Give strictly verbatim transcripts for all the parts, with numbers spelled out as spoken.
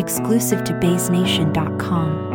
exclusive to Baze Nation dot com.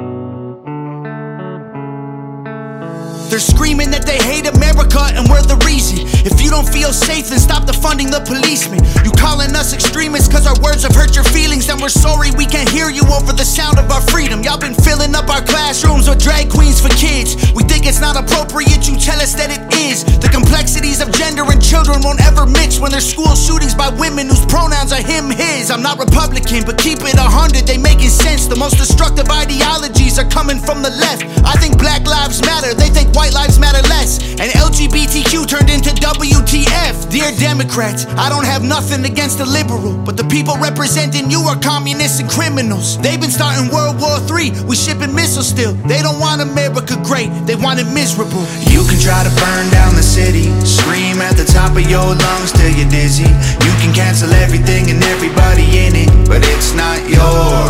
They're screaming that they hate America and we're the reason. If you don't feel safe, then stop defunding the policemen. You calling us extremists cause our words have hurt your feelings, then we're sorry we can't hear you over the sound of our freedom. Y'all been filling up our classrooms with drag queens for kids. We think it's not appropriate, you tell us that it is. The complexities of gender and children won't ever mix when there's school shootings by women whose pronouns are him, his. I'm not Republican, but keep it a hundred, they making sense. The most destructive ideologies are coming from the left. I think Black Lives Matter, they think white lives matter less, and L G B T Q turned into W T F. Dear Democrats, I don't have nothing against a liberal, but the people representing you are communists and criminals. They've been starting World War Three, we shipping missiles still. They don't want America great, they want it miserable. You can try to burn down the city, scream at the top of your lungs till you're dizzy. You can cancel everything and everybody in it, but it's not your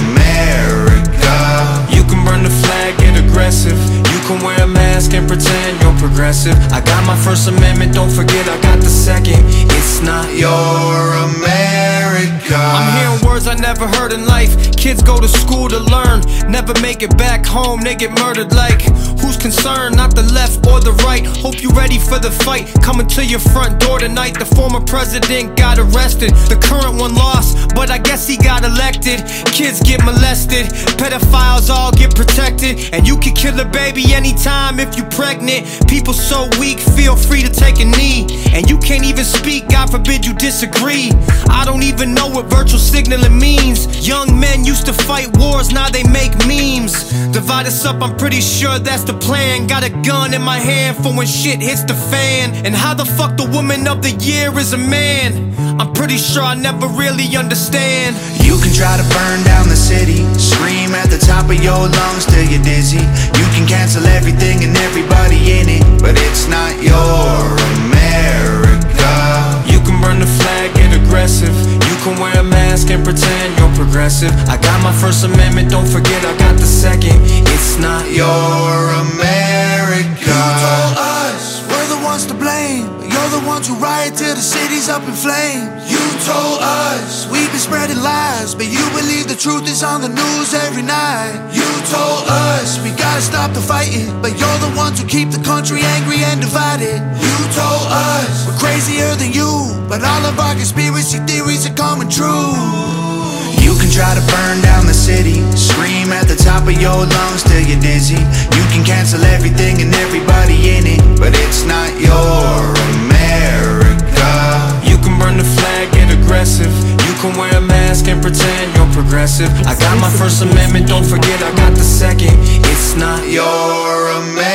America. You can burn the flag, get aggressive. You can wear a mask and pretend you're progressive. I got my First Amendment, don't forget I got the second. It's not your America. I'm hearing words I never heard in life. Kids go to school to learn, never make it back home, they get murdered like. Who's concerned? Not the left or the right. Hope you ready for the fight, coming to your front door tonight. The former president got arrested, the current one lost, but I guess he got elected. Kids get molested, pedophiles all get protected, and you can kill a baby anytime if you pregnant. People so weak, feel free to take a knee, and you can't even speak, God forbid you disagree. I don't even know what virtual signaling means. Young men used to fight wars, now they make memes. Divide us up, I'm pretty sure that's the plan. Got a gun in my hand for when shit hits the fan. And how the fuck the woman of the year is a man? I'm pretty sure I never really understand. You can try to burn down the city, scream at the top of your lungs till you're dizzy. You can cancel everything and everybody in it, but it's not your America. You can burn the flag, get aggressive. You can wear a mask and pretend you're progressive. I got my First Amendment, don't forget I got the second. It's not your America. You told us we're the ones to blame, but you're the ones who riot till the city's up in flames. You told us we've been spreading lies, but you believe the truth is on the news every night. You told us we gotta stop the fighting, but you're the ones who keep the country angry and divided. You told us we're crazier than you, but all of our conspiracy theories are coming true. You can try to burn down the city, scream at the top of your lungs till you're dizzy. You can cancel everything and everybody in it, but it's not your America. You can burn the flag, get aggressive. You can wear a mask and pretend you're progressive. I got my First Amendment, don't forget I got the second. It's not your America.